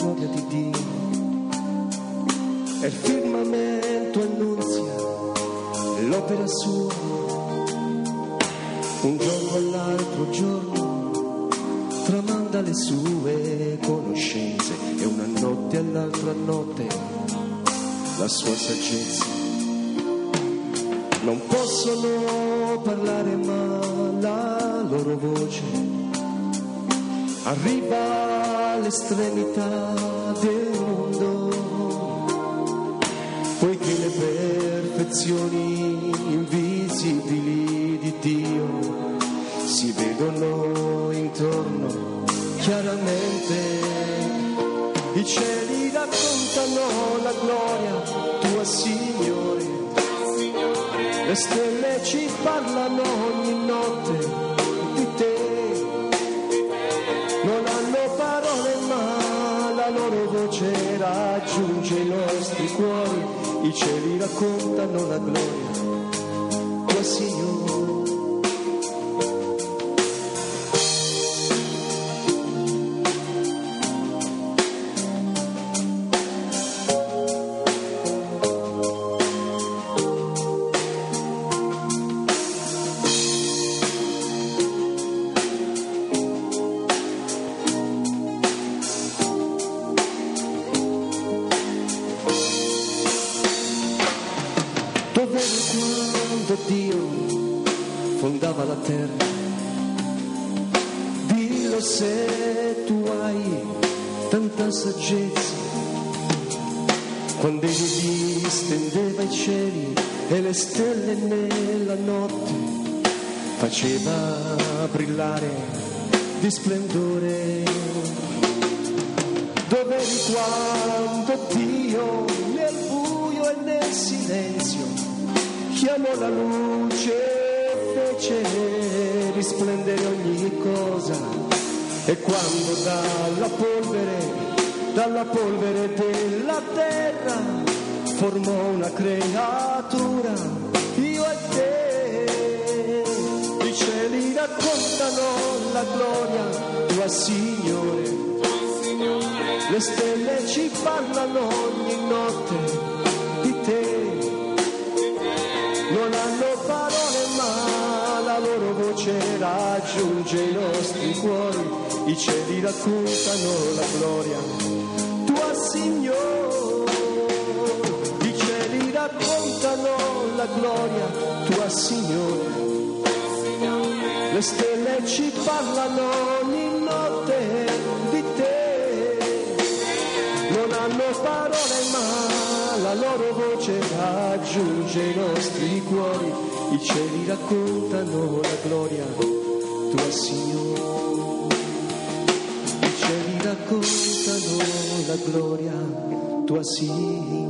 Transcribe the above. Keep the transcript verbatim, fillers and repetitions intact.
gloria di Dio. E il firmamento annunzia l'opera sua. Un giorno all'altro giorno tramanda le sue conoscenze, e una notte all'altra notte la sua saggezza. Non possono parlare, ma la loro voce arriva all'estremità del mondo, poiché le perfezioni invisibili di Dio si vedono intorno chiaramente. I cieli raccontano la gloria tua, Signore. Le stelle ci parlano ogni notte di te. Non hanno parole, ma la loro voce raggiunge i nostri cuori. I cieli raccontano la gloria tua, Signore. Quando Dio fondava la terra, dillo se tu hai tanta saggezza. Quando egli stendeva i cieli e le stelle nella notte faceva brillare di splendore. Dov'eri quando Dio nel buio e nel silenzio chiamò la luce e fece risplendere ogni cosa? E quando dalla polvere, dalla polvere della terra formò una creatura, io e te. I cieli raccontano la gloria tua, Signore. Le stelle ci parlano ogni notte di te. Non hanno parole, ma la loro voce raggiunge i nostri cuori. I cieli raccontano la gloria tua, Signore. I cieli raccontano la gloria tua, Signore. Le stelle ci parlano ogni notte di te. Non hanno parole, ma la loro voce raggiunge i nostri cuori. I cieli raccontano la gloria tua, Signore. I cieli raccontano la gloria tua, Signore.